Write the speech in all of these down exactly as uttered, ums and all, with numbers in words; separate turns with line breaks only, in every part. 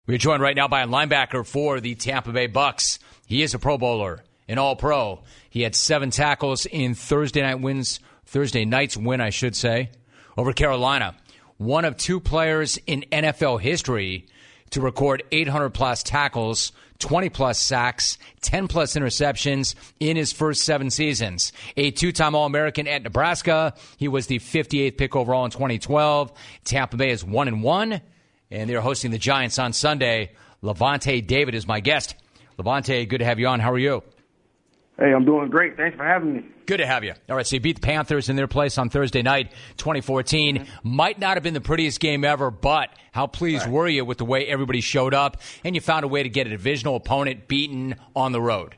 We're joined right now by a linebacker for the Tampa Bay Bucks. He is a Pro Bowler, an All-Pro. He had seven tackles in Thursday night wins, Thursday night's win, I should say, over Carolina. One of two players in N F L history to record eight hundred plus tackles, twenty plus sacks, ten plus interceptions in his first seven seasons. A two-time All-American at Nebraska. He was the fifty-eighth pick overall in twenty twelve. Tampa Bay is one and one. And they're hosting the Giants on Sunday. Lavonte David is my guest. Lavonte, good to have you on. How are you?
Hey, I'm doing great. Thanks for having me.
Good to have you. All right, so you beat the Panthers in their place on Thursday night, twenty fourteen. Mm-hmm. Might not have been the prettiest game ever, but how pleased right. were you with the way everybody showed up and you found a way to get a divisional opponent beaten on the road?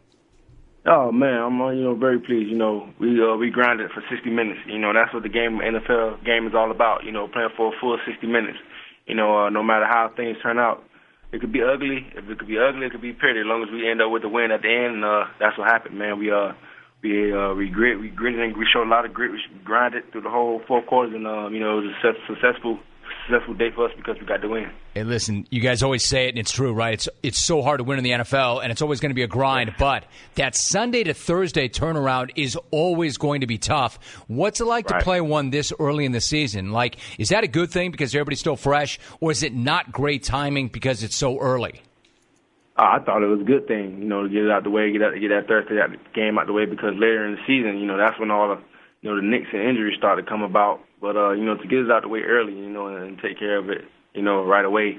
Oh, man, I'm uh, you know very pleased. You know, we uh, we grinded for sixty minutes. You know, that's what the game, N F L game is all about, you know, playing for a full sixty minutes. You know, uh, no matter how things turn out, it could be ugly. If it could be ugly, it could be pretty. As long as we end up with the win at the end, uh, that's what happened, man. We uh, we uh, we grit, we gritted, and we showed a lot of grit. We grinded through the whole four quarters, and um, you know, it was a successful, successful day for us because we got the win.
Hey, listen, you guys always say it, and it's true, right? It's it's so hard to win in the N F L, and it's always going to be a grind. But that Sunday to Thursday turnaround is always going to be tough. What's it like right. to play one this early in the season? Like, is that a good thing because everybody's still fresh, or is it not great timing because it's so early?
Uh, I thought it was a good thing, you know, to get it out the way, get that get that Thursday game out the way because later in the season, you know, that's when all the you know the nicks and injuries start to come about. But uh, you know, to get it out the way early, you know, and take care of it. You know, right away.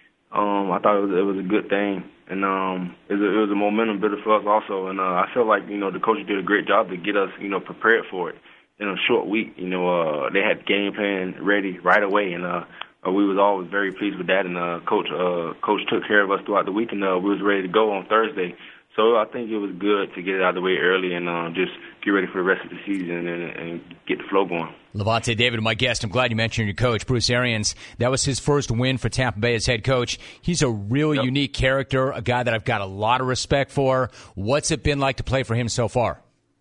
Um, I thought it was, it was a good thing, and um, it, was a, it was a momentum builder for us also. And uh, I feel like you know the coaches did a great job to get us you know prepared for it in a short week. You know, uh, they had the game plan ready right away, and uh, we was always very pleased with that. And uh, coach uh, coach took care of us throughout the week, and uh, we was ready to go on Thursday. So I think it was good to get it out of the way early and uh, just get ready for the rest of the season and, and get the flow going.
Lavonte David, my guest. I'm glad you mentioned your coach, Bruce Arians. That was his first win for Tampa Bay as head coach. He's a really yep. unique character, a guy that I've got a lot of respect for. What's it been like to play for him so far?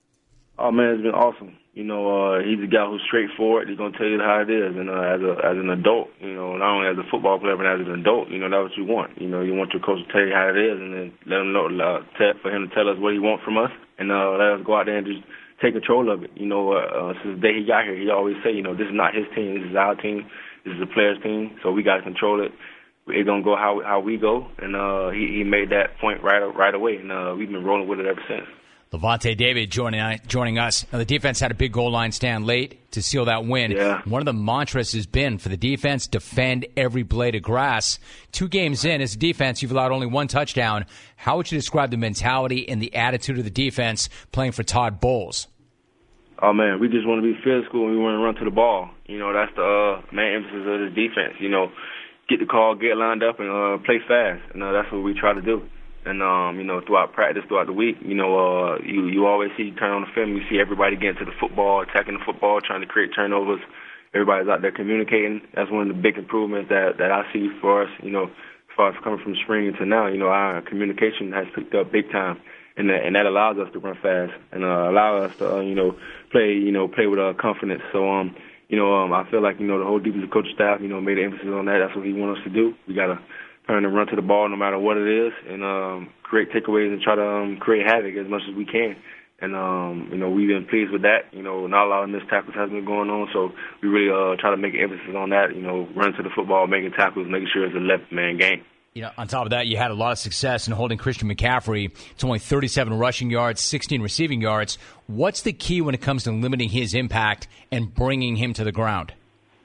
Oh, man, it's been awesome. You know, uh, he's a guy who's straightforward. He's going to tell you how it is. And uh, as a as an adult, you know, not only as a football player, but as an adult, you know, that's what you want. You know, you want your coach to tell you how it is and then let him know, uh, tell, for him to tell us what he wants from us and uh, let us go out there and just take control of it. You know, uh, uh, since the day he got here, he always say, you know, this is not his team. This is our team. This is the players' team. So we got to control it. It's going to go how how we go. And uh, he, he made that point right right away. And uh, we've been rolling with it ever since.
Lavonte David joining joining us. Now, the defense had a big goal line stand late to seal that win.
Yeah.
One of the mantras has been for the defense, defend every blade of grass. Two games in, as a defense, you've allowed only one touchdown. How would you describe the mentality and the attitude of the defense playing for Todd Bowles?
Oh, man, we just want to be physical and we want to run to the ball. You know, that's the uh, main emphasis of the defense. You know, get the call, get lined up, and uh, play fast. And uh, that's what we try to do. And, um, you know, throughout practice, throughout the week, you know, uh, you, you always see, you turn on the film, you see everybody getting to the football, attacking the football, trying to create turnovers. Everybody's out there communicating. That's one of the big improvements that, that I see for us, you know, as far as coming from spring to now. You know, our communication has picked up big time, and that, and that allows us to run fast and uh, allow us to, uh, you know, play, you know, play with uh, confidence. So, um, you know, um, I feel like, you know, the whole defensive coaching staff, you know, made an emphasis on that. That's what he wants us to do. We got to turn and run to the ball no matter what it is and um, create takeaways and try to um, create havoc as much as we can. And, um, you know, we've been pleased with that. You know, not a lot of missed tackles has been going on, so we really uh, try to make an emphasis on that, you know, run to the football, making tackles, making sure it's a left-man game.
You know, on top of that, you had a lot of success in holding Christian McCaffrey to only thirty-seven rushing yards, sixteen receiving yards. What's the key when it comes to limiting his impact and bringing him to the ground?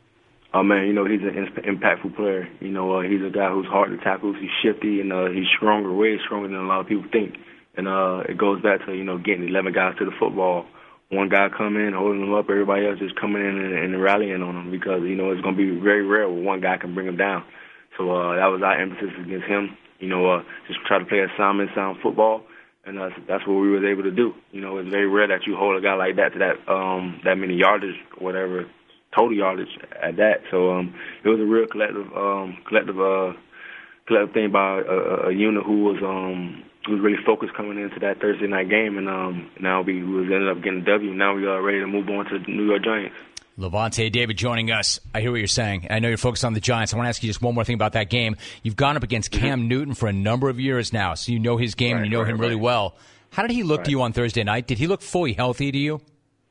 Oh, man, you know, he's an impactful player. You know, uh, he's a guy who's hard to tackle. He's shifty, and uh, he's stronger, way stronger than a lot of people think. And uh, it goes back to, you know, getting eleven guys to the football. One guy come in, holding them up, everybody else just coming in and, and rallying on him because, you know, it's going to be very rare where one guy can bring him down. So uh, that was our emphasis against him. You know, uh, just try to play assignment, sound football, and uh, that's what we were able to do. You know, it's very rare that you hold a guy like that to that um, that many yardage, whatever, total yardage at that. So um, it was a real collective, um, collective, uh, collective thing by a, a unit who was um, who was really focused coming into that Thursday night game, and um, now we was ended up getting a W. Now we are ready to move on to the New York Giants.
Lavonte David joining us. I hear what you're saying. I know you're focused on the Giants. I want to ask you just one more thing about that game. You've gone up against Cam Newton for a number of years now, so you know his game
right,
and you know
right,
him really
right.
well. How did he look
right.
to you on Thursday night? Did he look fully healthy to you?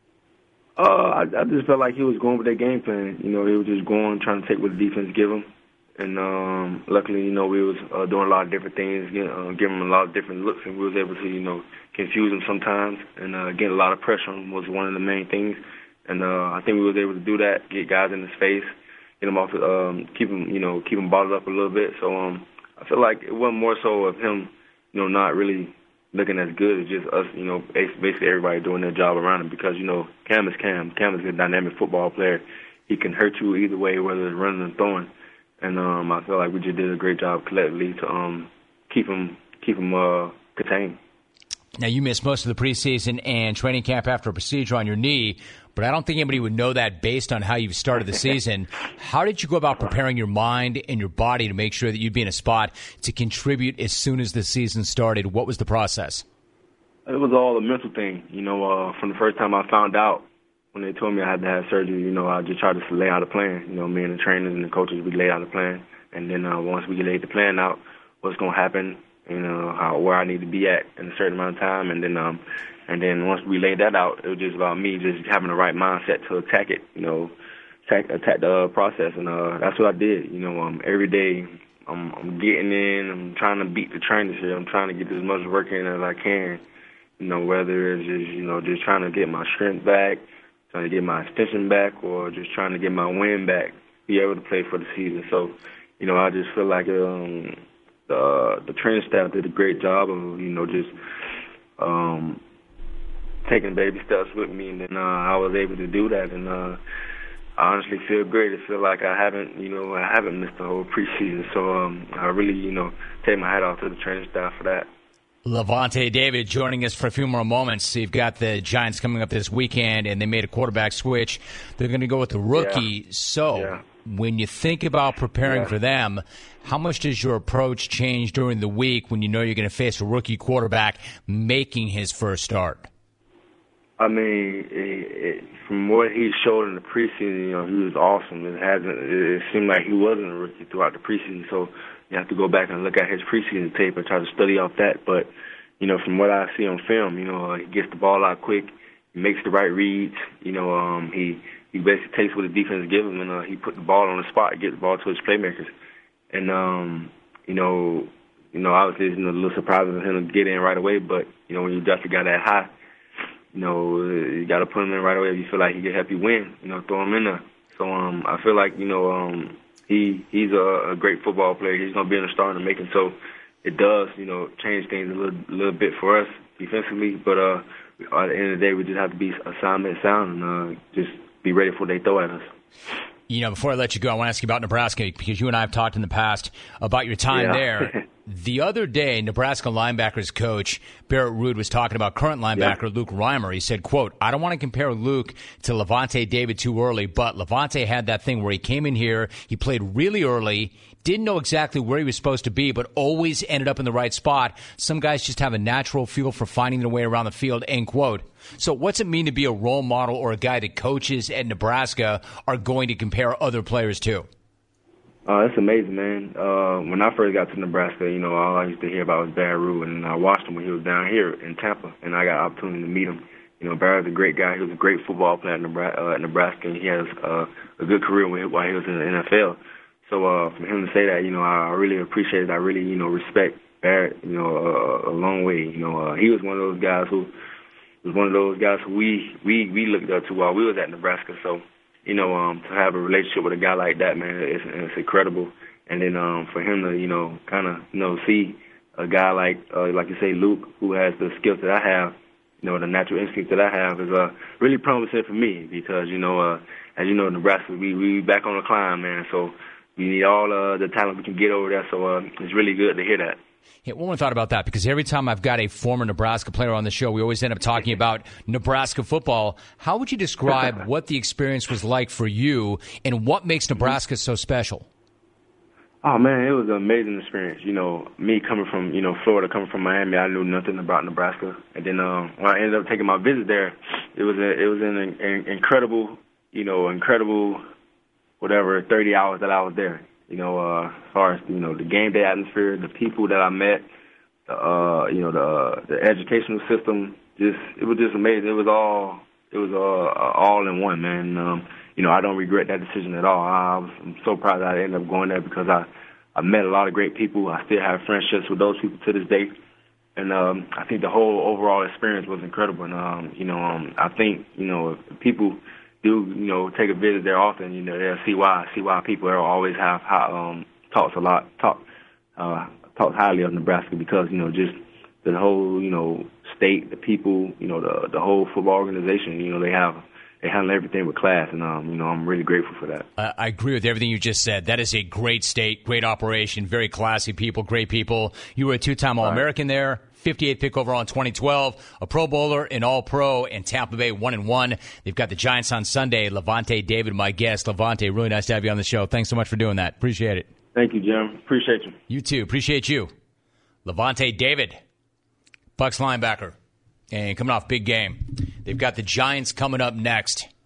Uh, I, I just felt like he was going with that game plan. You know, he was just going, trying to take what the defense give him. And um, luckily, you know, we was uh, doing a lot of different things, getting, uh, giving him a lot of different looks, and we was able to, you know, confuse him sometimes. And uh, getting a lot of pressure on him was one of the main things. And uh, I think we was able to do that, get guys in his face, get him off, um, keep him, you know, keep him bottled up a little bit. So um, I feel like it wasn't more so of him, you know, not really looking as good. It's just us, you know, basically everybody doing their job around him because, you know, Cam is Cam. Cam is a dynamic football player. He can hurt you either way, whether it's running or throwing. And um, I feel like we just did a great job collectively to um, keep him, keep him uh, contained.
Now, you missed most of the preseason and training camp after a procedure on your knee, but I don't think anybody would know that based on how you've started the season. How did you go about preparing your mind and your body to make sure that you'd be in a spot to contribute as soon as the season started? What was the process?
It was all a mental thing. You know, uh, from the first time I found out, when they told me I had to have surgery, you know, I just tried to lay out a plan. You know, me and the trainers and the coaches, we laid out a plan. And then uh, once we laid the plan out, what's going to happen, you know, how, where I need to be at in a certain amount of time. And then um, and then once we laid that out, it was just about me just having the right mindset to attack it, you know, attack, attack the uh, process. And uh, that's what I did. You know, um, every day I'm, I'm getting in, I'm trying to beat the trainers here. I'm trying to get as much work in as I can, you know, whether it's just, you know, just trying to get my strength back, trying to get my extension back, or just trying to get my win back, be able to play for the season. So, you know, I just feel like um, the the training staff did a great job of, you know, just um, taking baby steps with me, and then uh, I was able to do that, and uh, I honestly feel great. I feel like I haven't, you know, I haven't missed the whole preseason. So um, I really, you know, take my hat off to the training staff for that.
Lavonte David joining us for a few more moments. You've got the Giants coming up this weekend, and they made a quarterback switch. They're going to go with the rookie.
Yeah.
So
yeah.
when you think about preparing
yeah.
for them, how much does your approach change during the week when you know you're going to face a rookie quarterback making his first start?
I mean, it, it, from what he showed in the preseason, you know, he was awesome. It hasn't. It seemed like he wasn't a rookie throughout the preseason, so you have to go back and look at his preseason tape and try to study off that. But, you know, from what I see on film, you know, uh, he gets the ball out quick, he makes the right reads. You know, um, he he basically takes what the defense gives him, and uh, he put the ball on the spot and get the ball to his playmakers. And um, you know, you know, obviously it's a little surprising for him to get in right away. But you know, when you definitely got that high, you know, you got to put him in right away if you feel like he can help you win. You know, throw him in there. So um, I feel like, you know, um, he he's a, a great football player. He's gonna be in the starting to make him. So it does, you know, change things a little little bit for us defensively. But uh, at the end of the day, we just have to be assignment sound and uh, just be ready for what they throw at us.
You know, before I let you go, I want to ask you about Nebraska because you and I have talked in the past about your time
yeah.
there. The other day, Nebraska linebackers coach Barrett Ruud was talking about current linebacker
yeah.
Luke Reimer. He said, quote, I don't want to compare Luke to Lavonte David too early, but Lavonte had that thing where he came in here, he played really early, didn't know exactly where he was supposed to be, but always ended up in the right spot. Some guys just have a natural feel for finding their way around the field, end quote. So what's it mean to be a role model or a guy that coaches at Nebraska are going to compare other players to?
Uh, it's amazing, man. Uh, when I first got to Nebraska, you know, all I used to hear about was Barrett Ruud, and I watched him when he was down here in Tampa, and I got an opportunity to meet him. You know, Barrett's a great guy. He was a great football player at Nebraska, uh, at Nebraska and he has uh, a good career while he was in the N F L. So uh, for him to say that, you know, I really appreciate it. I really, you know, respect Barrett, you know, uh, a long way. You know, uh, he was one of those guys who was one of those guys who we, we, we looked up to while we was at Nebraska. So, you know, um, to have a relationship with a guy like that, man, it's, it's incredible. And then um, for him to, you know, kind of, you know, see a guy like, uh, like you say, Luke, who has the skills that I have, you know, the natural instinct that I have is uh, really promising for me because, you know, uh, as you know, Nebraska, we we back on the climb, man. So we need all uh, the talent we can get over there. So uh, it's really good to hear that.
Yeah, one more thought about that, because every time I've got a former Nebraska player on the show, we always end up talking about Nebraska football. How would you describe what the experience was like for you and what makes Nebraska so special?
Oh, man, it was an amazing experience. You know, me coming from, you know, Florida, coming from Miami, I knew nothing about Nebraska. And then uh, when I ended up taking my visit there, it was a, it was an, an incredible you know, incredible, whatever, thirty hours that I was there. You know, uh, as far as, you know, the game day atmosphere, the people that I met, the, uh, you know, the the educational system, just, it was just amazing. It was all, it was uh, all in one, man. Um, you know, I don't regret that decision at all. I was, I'm so proud that I ended up going there because I, I met a lot of great people. I still have friendships with those people to this day. And um, I think the whole overall experience was incredible. And, um, you know, um, I think, you know, if people do, you know, take a visit there often, you know, they'll see why, see why people always have high, um, talks a lot, talk, uh, talk highly of Nebraska because, you know, just the whole, you know, state, the people, you know, the the whole football organization, you know, they have, they handle everything with class, and, um, you know, I'm really grateful for that.
Uh, I agree with everything you just said. That is a great state, great operation, very classy people, great people. You were a two-time All-American right. there, fifty-eighth pick overall in twenty twelve, a Pro Bowler, an All-Pro, and Tampa Bay one and one. They've got the Giants on Sunday. Lavonte David, my guest. Lavonte, really nice to have you on the show. Thanks so much for doing that. Appreciate it.
Thank you, Jim. Appreciate you.
You too. Appreciate you. Lavonte David, Bucs linebacker. And coming off big game. They've got the Giants coming up next.